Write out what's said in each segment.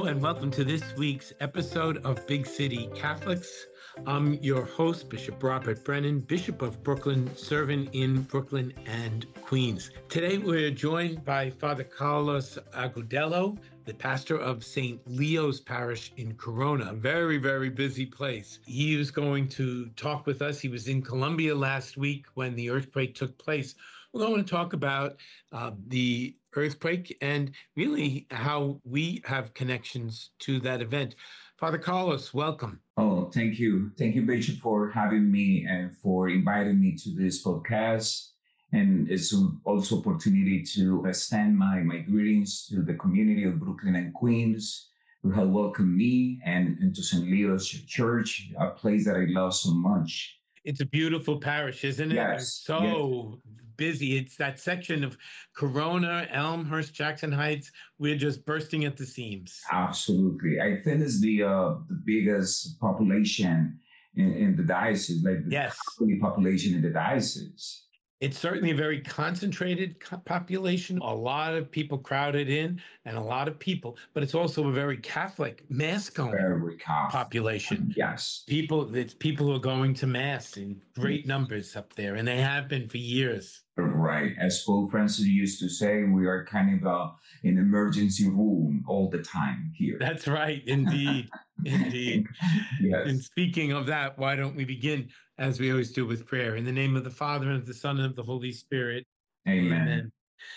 and welcome to this week's episode of Big City Catholics. I'm your host, Bishop Robert Brennan, Bishop of Brooklyn, serving in Brooklyn and Queens. Today, we're joined by Father Carlos Agudelo, the pastor of St. Leo's Parish in Corona, a very, very busy place. He was going to talk with us. He was in Colombia last week when the earthquake took place. We're going to talk about the earthquake and really how we have connections to that event. Father Carlos, welcome. Oh, thank you. Thank you, Bishop, for having me and for inviting me to this podcast. And it's also opportunity to extend my greetings to the community of Brooklyn and Queens who have welcomed me and to St. Leo's Church, a place that I love so much. It's a beautiful parish, isn't it? Yes. It's so busy. It's that section of Corona, Elmhurst, Jackson Heights. We're just bursting at the seams. Absolutely. I think it's the biggest population in the diocese, like the Catholic population in the diocese. It's certainly a very concentrated population, a lot of people crowded in and a lot of people, but it's also a very Catholic mass-going population. Yes. It's people who are going to mass in great numbers up there, and they have been for years. Right. As Pope Francis used to say, we are kind of an emergency room all the time here. That's right. Indeed. Indeed. Yes. And speaking of that, why don't we begin, as we always do, with prayer? In the name of the Father, and of the Son, and of the Holy Spirit. Amen. Amen.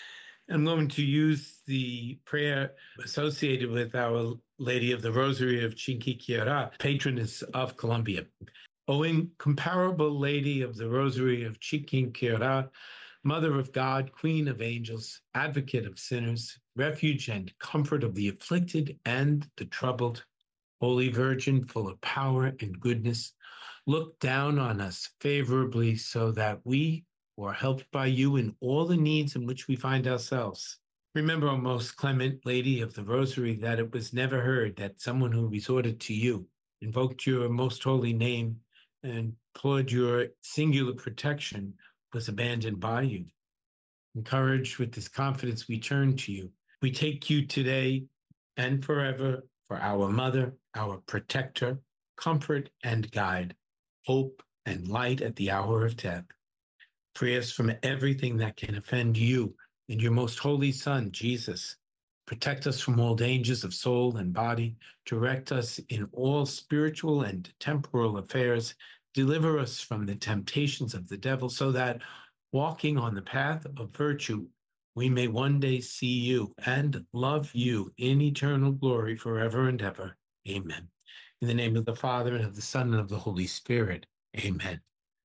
I'm going to use the prayer associated with Our Lady of the Rosary of Chinchiquirá, patroness of Colombia. O incomparable Lady of the Rosary of Chinchiquirá, Mother of God, Queen of angels, Advocate of sinners, refuge and comfort of the afflicted and the troubled, Holy Virgin, full of power and goodness, look down on us favorably so that we who are helped by you in all the needs in which we find ourselves. Remember, O most clement Lady of the Rosary, that it was never heard that someone who resorted to you, invoked your most holy name, and implored your singular protection, was abandoned by you. Encouraged with this confidence, we turn to you. We take you today and forever for our mother, our protector, comfort and guide, hope and light at the hour of death. Free us from everything that can offend you and your most holy Son, Jesus. Protect us from all dangers of soul and body. Direct us in all spiritual and temporal affairs. Deliver us from the temptations of the devil so that, walking on the path of virtue, we may one day see you and love you in eternal glory forever and ever. Amen. In the name of the Father, and of the Son, and of the Holy Spirit. Amen.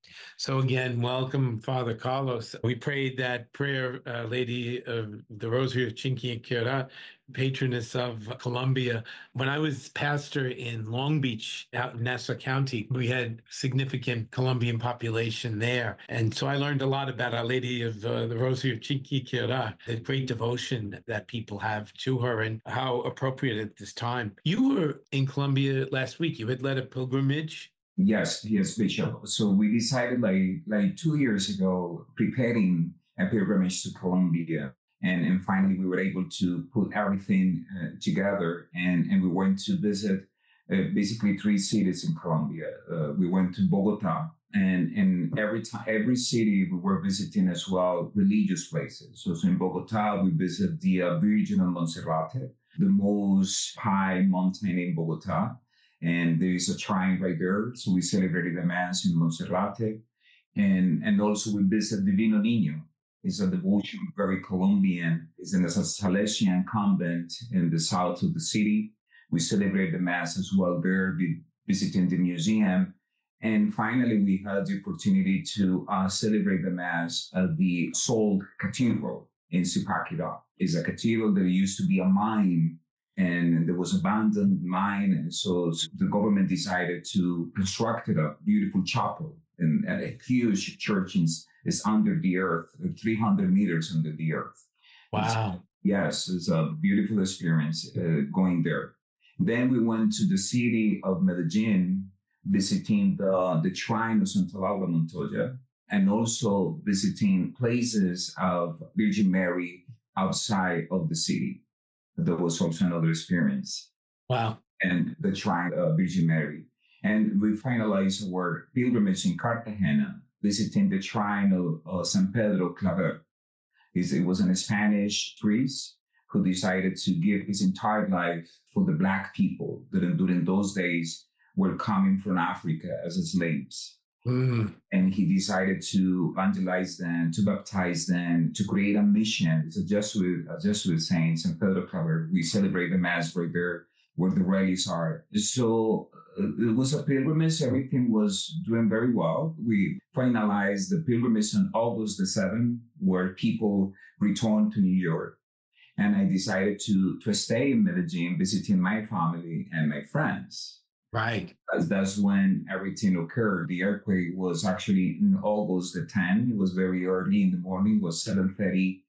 So again, welcome, Father Carlos. We prayed that prayer, Lady of the Rosary of Chinchiquirá, patroness of Colombia. When I was pastor in Long Beach, out in Nassau County, we had significant Colombian population there. And so I learned a lot about Our Lady of the Rosary of Chinchiquirá, the great devotion that people have to her and how appropriate at this time. You were in Colombia last week. You had led a pilgrimage. Yes, Bishop. So we decided like 2 years ago, preparing a pilgrimage to Colombia. And finally, we were able to put everything together. And we went to visit basically 3 cities in Colombia. We went to Bogota. And every city we were visiting as well religious places. So in Bogota, we visited the Virgin of Monserrate, the most high mountain in Bogota. And there is a shrine right there. So we celebrated the Mass in Monserrate. And also we visited Divino Niño. It's a devotion, very Colombian. It's in a Salesian convent in the south of the city. We celebrated the Mass as well there, visiting the museum. And finally, we had the opportunity to celebrate the Mass at the Sol Cathedral in Zipaquirá. It's a cathedral that used to be a mine, and there was abandoned mine. And so the government decided to construct a beautiful chapel and a huge church is under the earth, 300 meters under the earth. Wow. It's a beautiful experience going there. Then we went to the city of Medellin, visiting the shrine of Santa Laura Montoya, and also visiting places of Virgin Mary outside of the city. That was also another experience. Wow. and the Shrine of Virgin Mary. And we finalized our pilgrimage in Cartagena, visiting the Shrine of San Pedro Claver. It was a Spanish priest who decided to give his entire life for the Black people that during those days were coming from Africa as slaves. Mm. And he decided to evangelize them, to baptize them, to create a mission. It's a Jesuit saint, San Pedro Claver. We celebrate the Mass right there where the relics are. So it was a pilgrimage. Everything was doing very well. We finalized the pilgrimage on August the 7th, where people returned to New York. And I decided to stay in Medellin, visiting my family and my friends. Right. That's when everything occurred. The earthquake was actually in August the 10th. It was very early in the morning. It was 7:30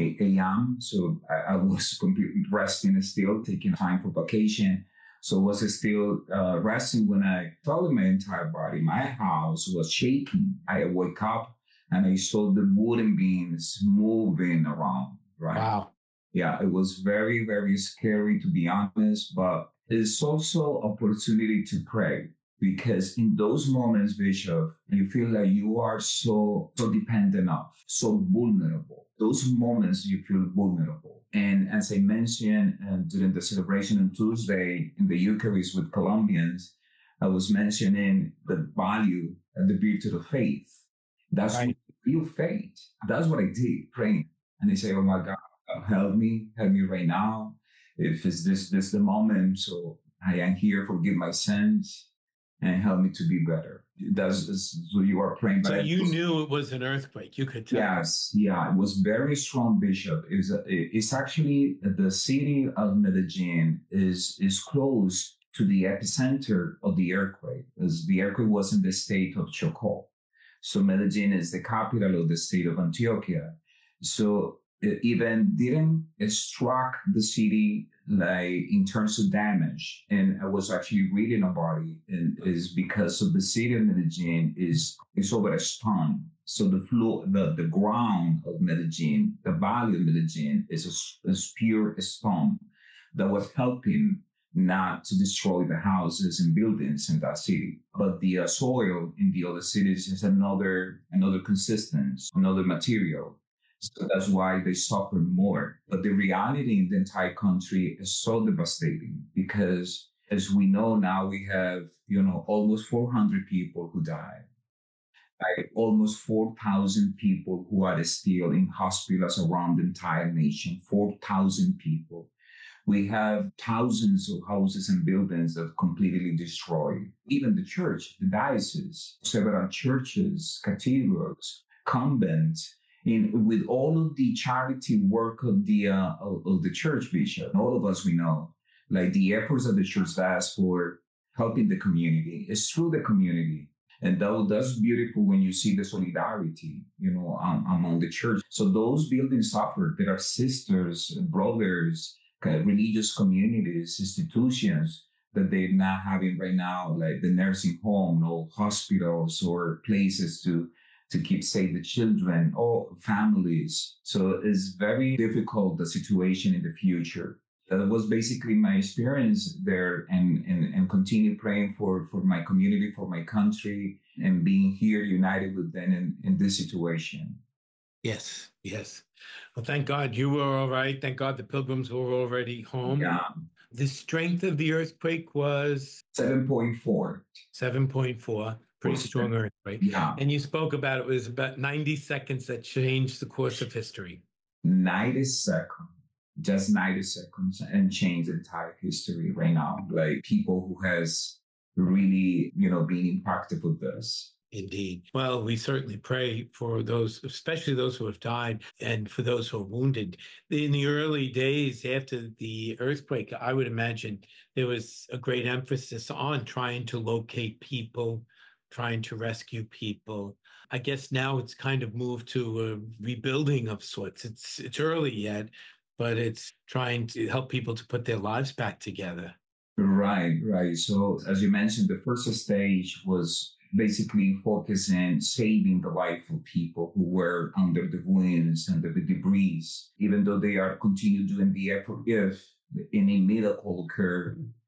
a.m. So I was completely resting still, taking time for vacation. So I was still resting when I felt in my entire body. My house was shaking. I woke up and I saw the wooden beams moving around, right? Wow. Yeah, it was very, very scary to be honest, but it's also opportunity to pray because in those moments, Bishop, you feel like you are so dependent of, so vulnerable. Those moments you feel vulnerable. And as I mentioned during the celebration on Tuesday in the Eucharist with Colombians, I was mentioning the value and the beauty of faith. That's right. real faith. That's what I did, praying. And I say, oh my God, help me right now. If it's this the moment, so I am here, forgive my sins and help me to be better. That's what you are praying. So you knew it was an earthquake. You could tell. Yes, yeah, it was very strong, Bishop. It's actually the city of Medellin is close to the epicenter of the earthquake, as the earthquake was in the state of Chocó. So Medellin is the capital of the state of Antioquia. So it even didn't struck the city like in terms of damage. And I was actually reading about it, and is because of the city of Medellin is over a stone. So the floor, the ground of Medellin, the valley of Medellin is pure stone that was helping not to destroy the houses and buildings in that city. But the soil in the other cities is another consistence, another material. So that's why they suffer more. But the reality in the entire country is so devastating because, as we know now, we have, almost 400 people who died. Like almost 4,000 people who are still in hospitals around the entire nation. 4,000 people. We have thousands of houses and buildings that are completely destroyed. Even the church, the diocese, several churches, cathedrals, convents, with all of the charity work of the church, Bishop, all of us we know, like the efforts that the church does for helping the community, is through the community. And that's beautiful when you see the solidarity, among the church. So those buildings suffer. There are sisters, brothers, religious communities, institutions that they're not having right now, like the nursing home, or hospitals, or places to keep safe the children or families. So it's very difficult, the situation in the future. That was basically my experience there, and continue praying for my community, for my country, and being here united with them in this situation. Yes, yes. Well, thank God you were all right. Thank God the pilgrims were already home. Yeah. The strength of the earthquake was 7.4. 7.4, pretty strong earthquake. Yeah. And you spoke about it was about 90 seconds that changed the course of history. 90 seconds. Just 90 seconds and change the entire history right now. Like people who has really, been impacted with this. Indeed. Well, we certainly pray for those, especially those who have died, and for those who are wounded. In the early days after the earthquake, I would imagine there was a great emphasis on trying to locate people, trying to rescue people. I guess now it's kind of moved to a rebuilding of sorts. It's early yet, but it's trying to help people to put their lives back together. Right. So as you mentioned, the first stage was basically focusing saving the life of people who were under the ruins, under the debris, even though they are continue doing the effort. If any miracle occurred,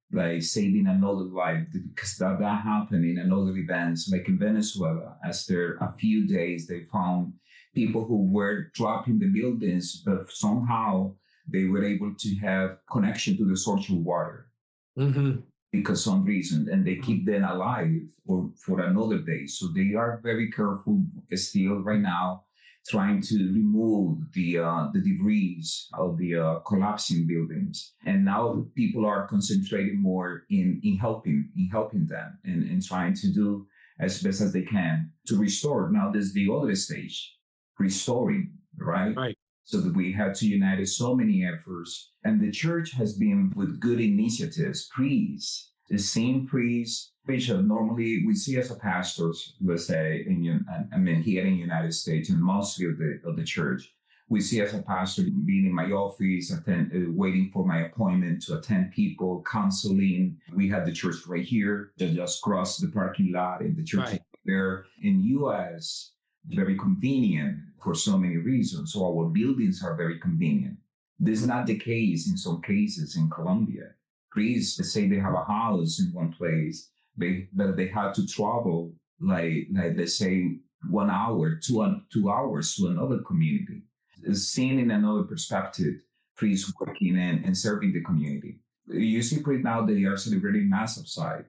like saving another life, because that happened in another events, like in Venezuela. After a few days, they found people who were trapped in the buildings, but somehow they were able to have connection to the source of water Hmm. because some reason, and they keep them alive for another day. So they are very careful still right now, trying to remove the debris of the collapsing buildings. And now people are concentrating more in helping them and trying to do as best as they can to restore. Now there's the other stage, restoring, right? Right. So that we had to unite so many efforts. And the church has been with good initiatives, priests, the same priests, bishop, normally we see as a pastors, let's say, here in the United States, and mostly of the church, we see as a pastor being in my office, waiting for my appointment to attend people, counseling. We had the church right here, just cross the parking lot, and the church Right. there. In U.S., very convenient for so many reasons. So our buildings are very convenient. This is not the case in some cases in Colombia. Priests, let's say they have a house in one place, but they have to travel like let's say 1 hour, 2 hours to another community. Seen in another perspective, priests working and serving the community. You see, right now they are celebrating Mass outside.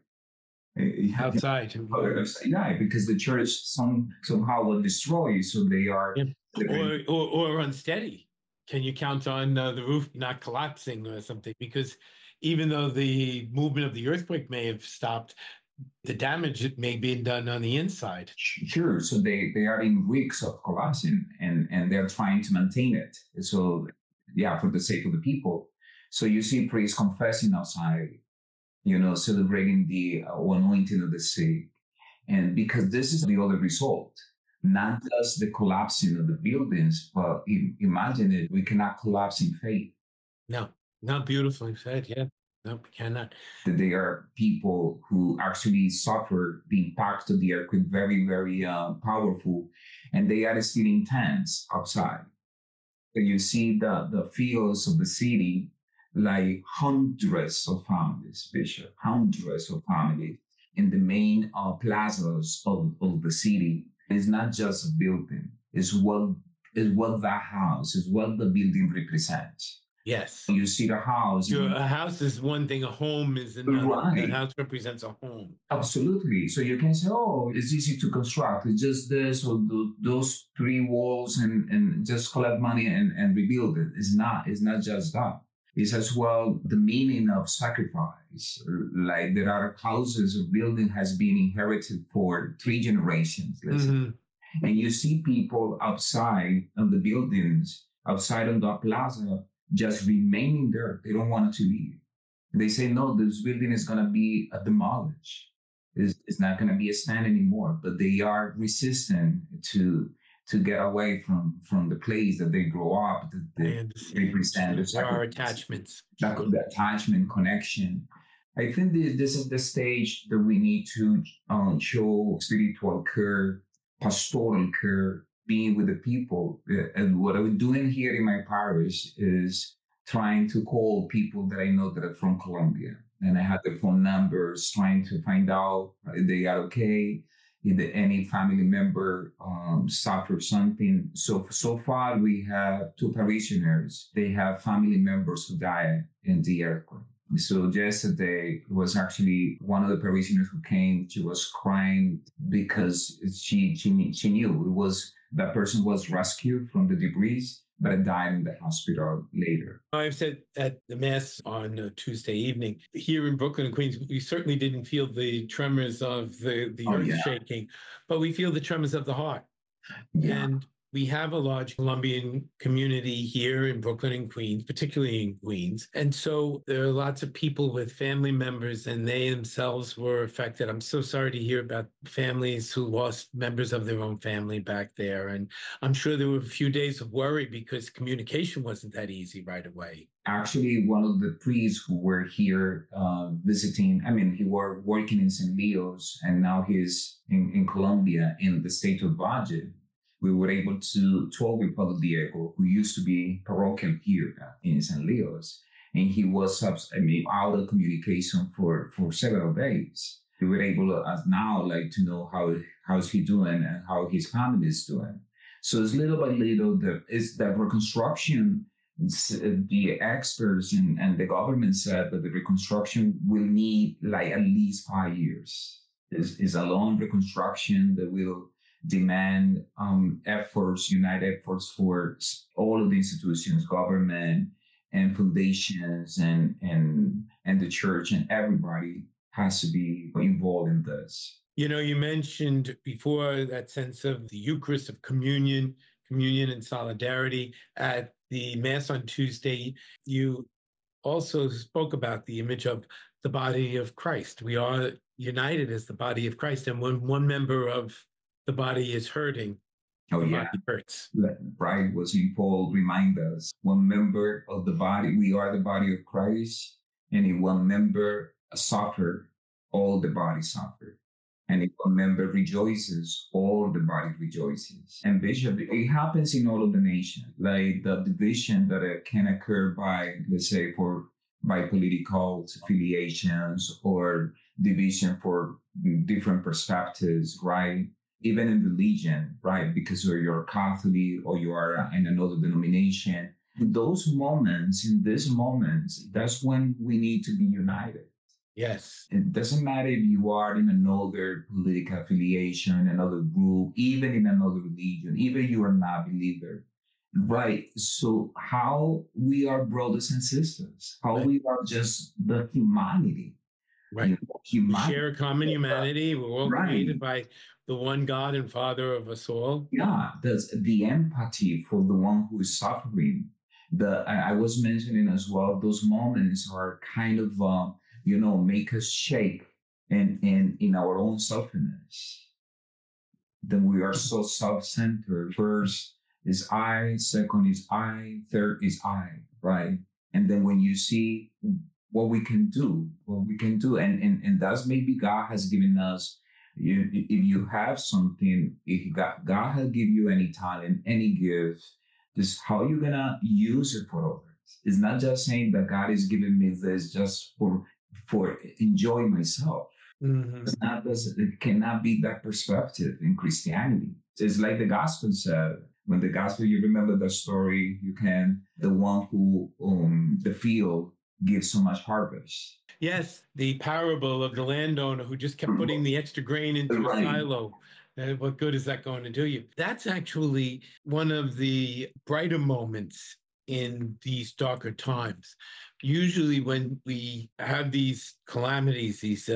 Outside. Yeah, because the church somehow was destroyed, so they are. Yeah. Or unsteady. Can you count on the roof not collapsing or something? Because even though the movement of the earthquake may have stopped, the damage may be done on the inside. Sure. So they are in risks of collapsing, and they're trying to maintain it. So yeah, for the sake of the people. So you see priests confessing outside, celebrating the anointing of the sick. And because this is the other result, not just the collapsing of the buildings, but imagine it, we cannot collapse in faith. No, not beautifully said. Yeah. No, we cannot. That there are people who actually suffer the impact of the earthquake very, very powerful, and they are still in tents outside. So you see the fields of the city, like hundreds of families, Bishop, hundreds of families in the main plazas of the city. It's not just a building, it's what that house, is what the building represents. Yes. You see the house. A house is one thing, a home is another. Right. A house represents a home. Absolutely. So you can say, oh, it's easy to construct. It's just this or those three walls and just collect money and rebuild it. It's not just that. It's as well the meaning of sacrifice. Like there are houses or building has been inherited for 3 generations, let's say. And you see people outside of the buildings, outside of the plaza, just remaining there. They don't want to leave. They say, no, this building is going to be demolished. It's not going to be a stand anymore. But they are resistant to get away from the place that they grow up, that they represent. There are attachments. The attachment, connection. I think this is the stage that we need to show spiritual care, pastoral care, being with the people. And what I'm doing here in my parish is trying to call people that I know that are from Colombia. And I have their phone numbers, trying to find out if they are okay, if any family member suffered something. So far, we have 2 parishioners. They have family members who died in the earthquake. So yesterday was actually one of the parishioners who came. She was crying because she knew that person was rescued from the debris, but died in the hospital later. I've said at the Mass on Tuesday evening, here in Brooklyn and Queens, we certainly didn't feel the tremors of the earth shaking, but we feel the tremors of the heart. Yeah. And we have a large Colombian community here in Brooklyn and Queens, particularly in Queens. And so there are lots of people with family members, and they themselves were affected. I'm so sorry to hear about families who lost members of their own family back there. And I'm sure there were a few days of worry because communication wasn't that easy right away. Actually, one of the priests who were here visiting, he was working in St. Leo's, and now he's in Colombia, in the state of Valle. We were able to talk with Father Diego, who used to be parochial here in St. Leo's. and he was out of communication for several days. We were able to, as now, like, to know how's he doing and how his family is doing. So it's little by little that reconstruction. The experts and the government said that the reconstruction will need like at least 5 years. Is a long reconstruction that will demand efforts, united efforts for all of the institutions, government and foundations and the church, and everybody has to be involved in this. You know, you mentioned before that sense of the Eucharist, of communion and solidarity at the Mass on Tuesday. You also spoke about the image of the body of Christ. We are united as the body of Christ, and when one member of the body is hurting, the body hurts. Right, was in Paul remind us, one member of the body, we are the body of Christ, and if one member suffer, all the body suffer. And if one member rejoices, all the body rejoices. And Bishop, it happens in all of the nation, like the division that can occur by, let's say, by political affiliations or division for different perspectives, right? Even in religion, right? Because you're Catholic or you are in another denomination. In these moments, that's when we need to be united. Yes. It doesn't matter if you are in another political affiliation, another group, even in another religion, even you are not a believer. Right. So how we are brothers and sisters, how we are just the humanity. Right. We share a common humanity. We're all created by the one God and Father of us all. Yeah, there's the empathy for the one who is suffering. I was mentioning as well, those moments are kind of make us shake and in our own selfishness. Then we are so self-centered. First is I, second is I, third is I, right? And then when you see what we can do, and that's maybe God has given us. If you have something, if God has given you any talent, any gift, this how you're gonna use it for others. It's not just saying that God is giving me this just for enjoying myself. Mm-hmm. It cannot be that perspective in Christianity. It's like the gospel said. When the gospel, you remember the story, the one who the field gives so much harvest. Yes, the parable of the landowner who just kept putting the extra grain into a silo. What good is that going to do you? That's actually one of the brighter moments in these darker times. Usually when we have these calamities, these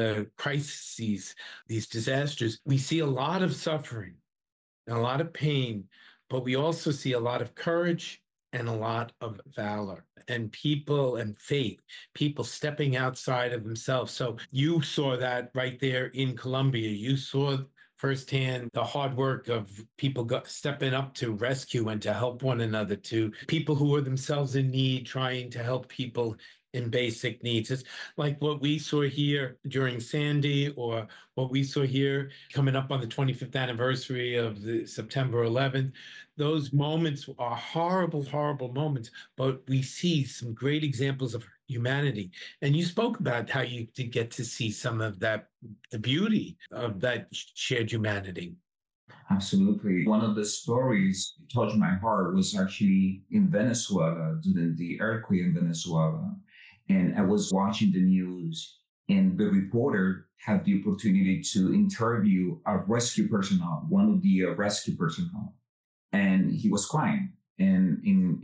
crises, these disasters, we see a lot of suffering and a lot of pain, but we also see a lot of courage and a lot of valor and people and faith, people stepping outside of themselves. So you saw that right there in Colombia. You saw firsthand the hard work of people stepping up to rescue and to help one another, to people who were themselves in need, trying to help people in basic needs. It's like what we saw here during Sandy, or what we saw here coming up on the 25th anniversary of the September 11th. Those moments are horrible, horrible moments, but we see some great examples of humanity. And you spoke about how you did get to see some of that, the beauty of that shared humanity. Absolutely. One of the stories that touched my heart was actually in Venezuela, during the earthquake in Venezuela. And I was watching the news, and the reporter had the opportunity to interview a rescue personnel, one of the rescue personnel, and he was crying. And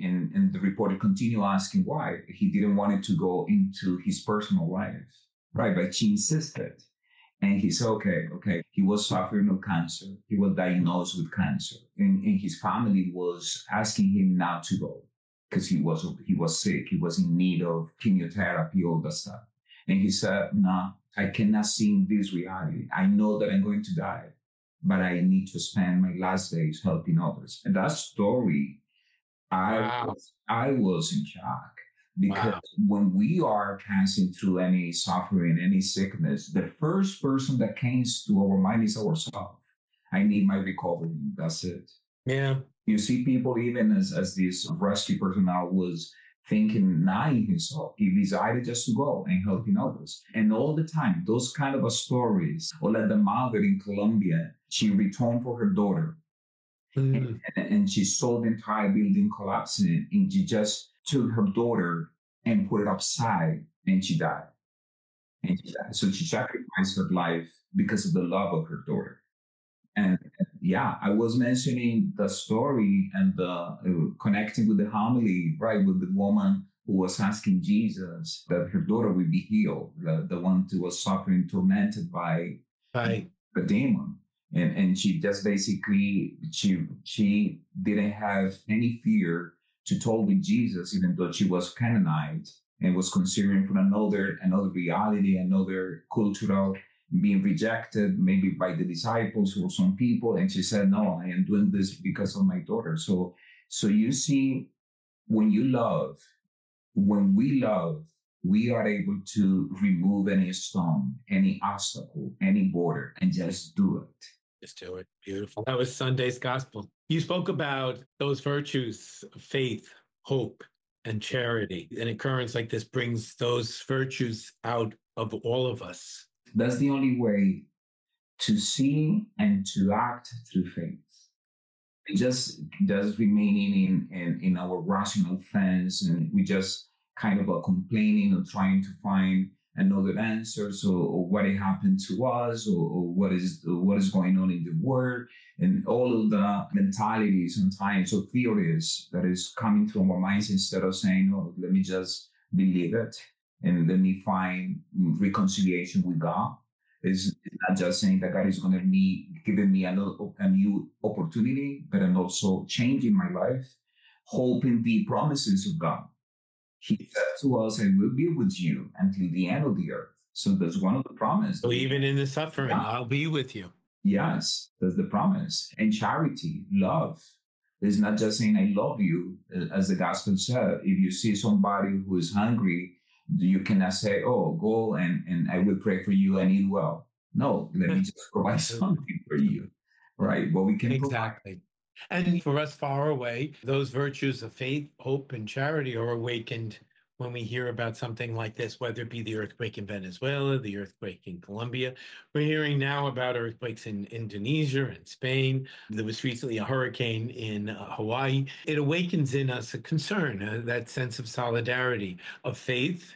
the reporter continued asking why. He didn't want it to go into his personal life, right? But she insisted. And he said, okay. He was suffering of cancer. He was diagnosed with cancer. And his family was asking him not to go because he was sick. He was in need of chemotherapy, all that stuff. And he said, no, I cannot see in this reality. I know that I'm going to die, but I need to spend my last days helping others. And that story, I was in shock. Because when we are passing through any suffering, any sickness, the first person that comes to our mind is ourselves. I need my recovery. That's it. Yeah. You see people, even as this rescue personnel was thinking not in himself. He decided just to go and helping others. And all the time, those kind of stories, or like the mother in Colombia, she returned for her daughter Mm. and she saw the entire building collapsing and she just took her daughter and put it upside and she died. And she died. So she sacrificed her life because of the love of her daughter. And yeah, I was mentioning the story and the connecting with the homily, right, with the woman who was asking Jesus that her daughter would be healed, the one who was suffering, tormented by Right. the demon. And she just basically she didn't have any fear to talk with Jesus, even though she was Canaanite and was considering for another reality, another cultural being rejected, maybe by the disciples or some people. And she said, "No, I am doing this because of my daughter." So you see, when you love, when we love, we are able to remove any stone, any obstacle, any border, and just do it. Just do it. Beautiful. That was Sunday's gospel. You spoke about those virtues of faith, hope, and charity. An occurrence like this brings those virtues out of all of us. That's the only way to see and to act through faith. Just remaining in our rational fence, and we just kind of complaining or trying to find another answers, or what it happened to us, or what is going on in the world, and all of the mentalities sometimes or theories that is coming to our minds, instead of saying, "Oh, let me just believe it and let me find reconciliation with God." Is not just saying that God is going to be giving me a new opportunity, but and also changing my life, hoping the promises of God. He said to us, "I will be with you until the end of the earth." So that's one of the promises. So even in the suffering, Yeah. I'll be with you. Yes, that's the promise. And charity, love. It's not just saying, "I love you," as the gospel said. If you see somebody who is hungry, you cannot say, "Oh, go and I will pray for you and eat well." No, let me just provide something for you, right? What we can provide. Exactly. And for us far away, those virtues of faith, hope, and charity are awakened when we hear about something like this, whether it be the earthquake in Venezuela, the earthquake in Colombia. We're hearing now about earthquakes in Indonesia and Spain. There was recently a hurricane in Hawaii. It awakens in us a concern, that sense of solidarity, of faith,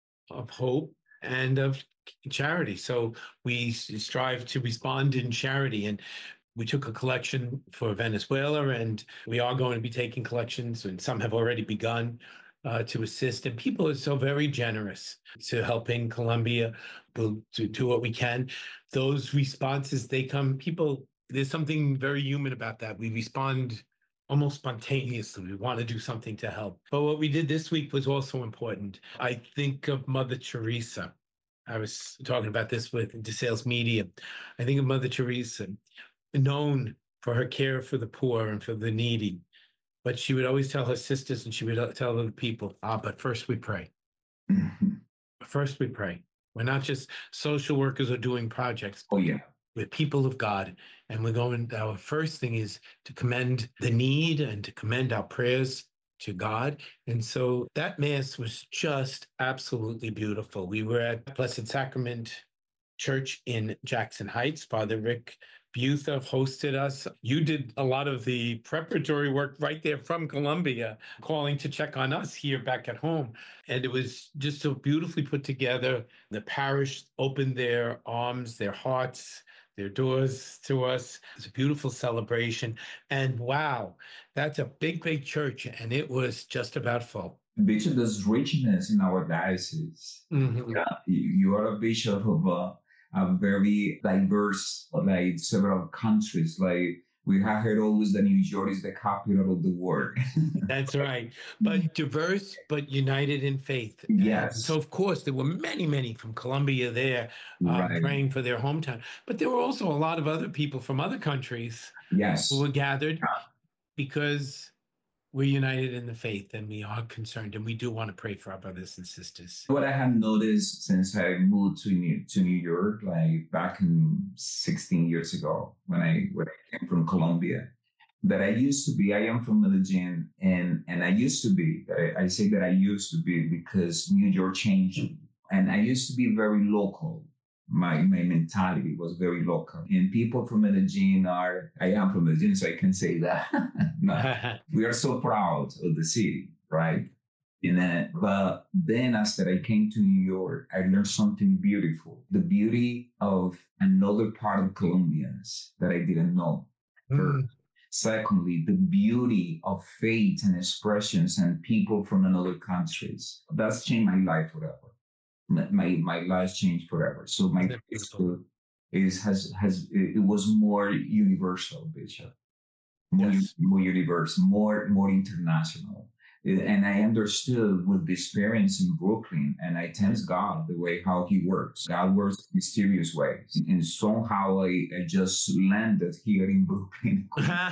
of hope, and of charity. So we strive to respond in charity. And we took a collection for Venezuela, and we are going to be taking collections, and some have already begun to assist. And people are so very generous to helping Colombia. We'll do what we can. Those responses, they come, people, there's something very human about that. We respond almost spontaneously. We want to do something to help. But what we did this week was also important. I think of Mother Teresa. I was talking about this with DeSales Media. I think of Mother Teresa, known for her care for the poor and for the needy. But she would always tell her sisters, and she would tell other people, but first we pray. Mhm. First we pray. We're not just social workers or doing projects. Oh, yeah. We're people of God. And our first thing is to commend the need and to commend our prayers to God. And so that Mass was just absolutely beautiful. We were at Blessed Sacrament Church in Jackson Heights. Father Rick Butha hosted us. You did a lot of the preparatory work right there from Colombia, calling to check on us here back at home. And it was just so beautifully put together. The parish opened their arms, their hearts, their doors to us. It's a beautiful celebration. And wow, that's a big, big church. And it was just about full. Bishop, there's richness in our diocese. Mhm. Yeah, you are a bishop of a very diverse, like several countries. Like we have heard always that New York is the capital of the world. That's right. But diverse, but united in faith. And Yes, so, of course, there were many, many from Colombia there right. praying for their hometown. But there were also a lot of other people from other countries who were Yes. gathered because we're united in the faith and we are concerned and we do want to pray for our brothers and sisters. What I have noticed since I moved to New York, like back in 16 years ago, when I came from Colombia, that I used to be. I am from Medellin, and I used to be. I say that I used to be because New York changed, and I used to be very local. My mentality was very local, and people from Medellin are. I am from Medellin, so I can say that. No, we are so proud of the city, right? But then after I came to New York, I learned something beautiful. The beauty of another part of Colombians that I didn't know. First. Secondly, the beauty of faith and expressions and people from another countries. That's changed my life forever. My life changed forever. So my Facebook it was more universal, Bishop. More universal, more international. And I understood with the experience in Brooklyn, and I thank God the way how He works. God works in mysterious ways, and somehow I just landed here in Brooklyn.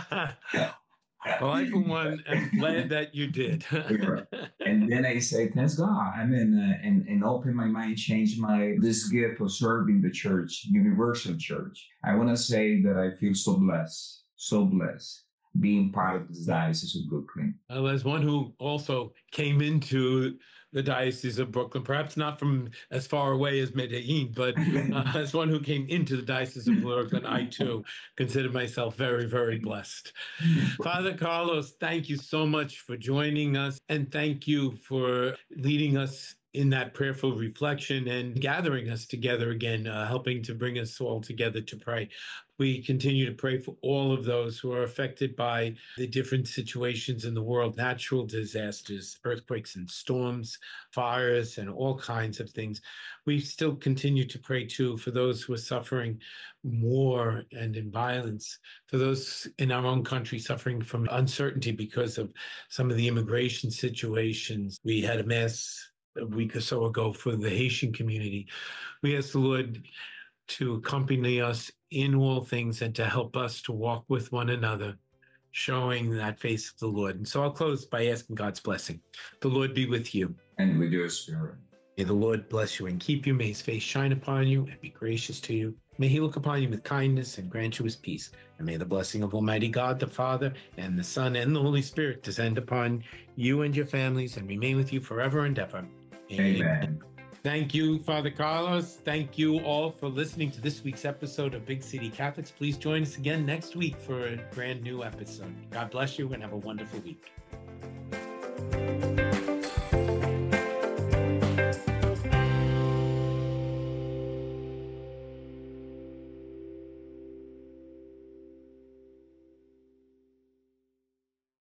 Well, I, for one, am glad that you did. And then I say, thanks God. I mean, and open my mind, change this gift of serving the church, universal church. I want to say that I feel so blessed being part of the Diocese of Brooklyn. Well, as one who also came into the Diocese of Brooklyn, perhaps not from as far away as Medellin, but as one who came into the Diocese of Brooklyn, I too consider myself very, very blessed. Father Carlos, thank you so much for joining us, and thank you for leading us in that prayerful reflection and gathering us together again, helping to bring us all together to pray. We continue to pray for all of those who are affected by the different situations in the world, natural disasters, earthquakes and storms, fires, and all kinds of things. We still continue to pray, too, for those who are suffering war and in violence, for those in our own country suffering from uncertainty because of some of the immigration situations. We had a mass a week or so ago for the Haitian community. We ask the Lord to accompany us in all things and to help us to walk with one another, showing that face of the Lord. And so I'll close by asking God's blessing. The Lord be with you. And with your spirit. May the Lord bless you and keep you. May His face shine upon you and be gracious to you. May He look upon you with kindness and grant you His peace. And may the blessing of Almighty God, the Father, and the Son, and the Holy Spirit descend upon you and your families and remain with you forever and ever. Amen. Thank you, Father Carlos. Thank you all for listening to this week's episode of Big City Catholics. Please join us again next week for a brand new episode. God bless you and have a wonderful week.